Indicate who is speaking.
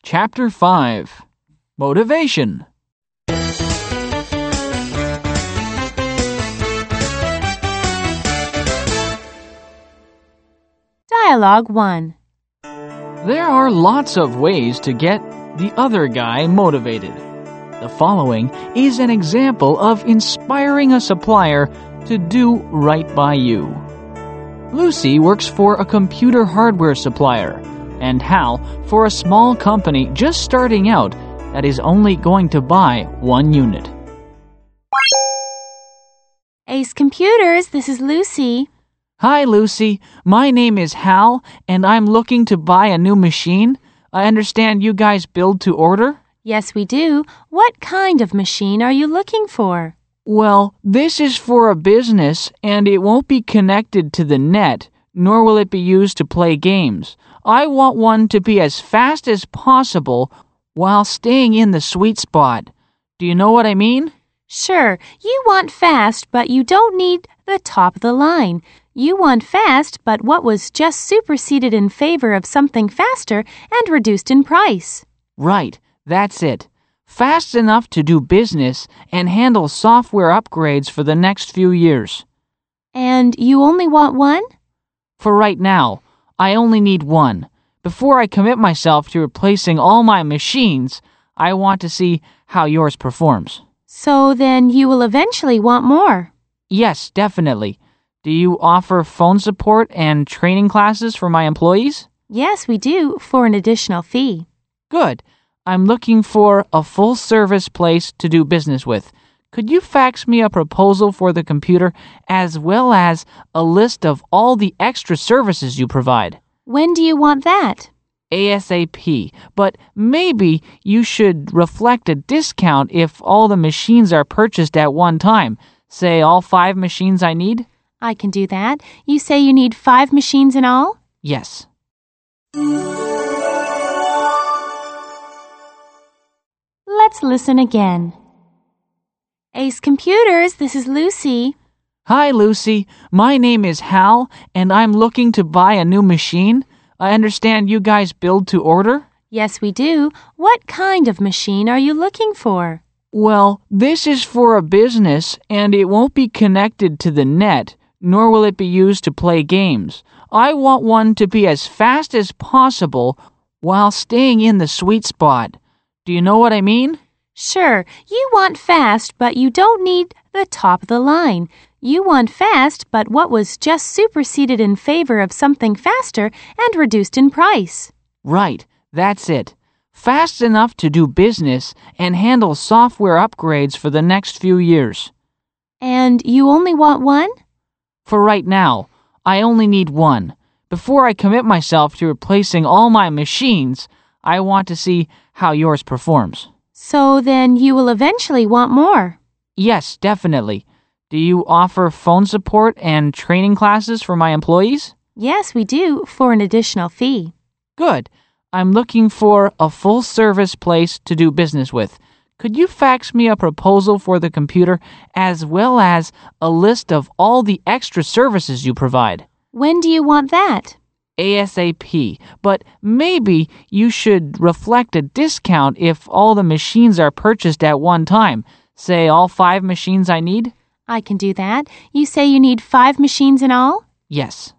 Speaker 1: Chapter 5 Motivation.
Speaker 2: Dialogue 1.
Speaker 1: There are lots of ways to get the other guy motivated. The following is an example of inspiring a supplier to do right by you. Lucy works for a computer hardware supplier, and Hal for a small company just starting out that is only going to buy one unit.
Speaker 2: Ace Computers, this is Lucy.
Speaker 1: Hi, Lucy. My name is Hal, and I'm looking to buy a new machine. I understand you guys build to order?
Speaker 2: Yes, we do. What kind of machine are you looking for?
Speaker 1: Well, this is for a business, and it won't be connected to the net, nor will it be used to play games. I want one to be as fast as possible while staying in the sweet spot. Do you know what I mean?
Speaker 2: Sure, you want fast, but you don't need the top of the line. You want fast, but what was just superseded in favor of something faster and reduced in price.
Speaker 1: Right, that's it. Fast enough to do business and handle software upgrades for the next few years.
Speaker 2: And you only want one?
Speaker 1: For right now, I only need one. Before I commit myself to replacing all my machines, I want to see how yours performs.
Speaker 2: So then you will eventually want more.
Speaker 1: Yes, definitely. Do you offer phone support and training classes for my employees?
Speaker 2: Yes, we do, for an additional fee.
Speaker 1: Good. I'm looking for a full-service place to do business with. Could you fax me a proposal for the computer as well as a list of all the extra services you provide?
Speaker 2: When do you want that?
Speaker 1: ASAP, but maybe you should reflect a discount if all the machines are purchased at one time. Say all 5 machines I need?
Speaker 2: I can do that. You say you need 5 machines in all?
Speaker 1: Yes.
Speaker 2: Let's listen again. Ace Computers, this is Lucy.
Speaker 1: Hi, Lucy. My name is Hal, and I'm looking to buy a new machine. I understand you guys build to order?
Speaker 2: Yes, we do. What kind of machine are you looking for?
Speaker 1: Well, this is for a business, and it won't be connected to the net, nor will it be used to play games. I want one to be as fast as possible while staying in the sweet spot. Do you know what I mean?
Speaker 2: Sure, you want fast, but you don't need the top of the line. You want fast, but what was just superseded in favor of something faster and reduced in price.
Speaker 1: Right, that's it. Fast enough to do business and handle software upgrades for the next few years.
Speaker 2: And you only want one?
Speaker 1: For right now, I only need one. Before I commit myself to replacing all my machines, I want to see how yours performs.
Speaker 2: So then you will eventually want more.
Speaker 1: Yes, definitely. Do you offer phone support and training classes for my employees?
Speaker 2: Yes, we do, for an additional fee.
Speaker 1: Good. I'm looking for a full-service place to do business with. Could you fax me a proposal for the computer as well as a list of all the extra services you provide?
Speaker 2: When do you want that?
Speaker 1: ASAP, but maybe you should reflect a discount if all the machines are purchased at one time. Say all 5 machines I need?
Speaker 2: I can do that. You say you need 5 machines in all?
Speaker 1: Yes.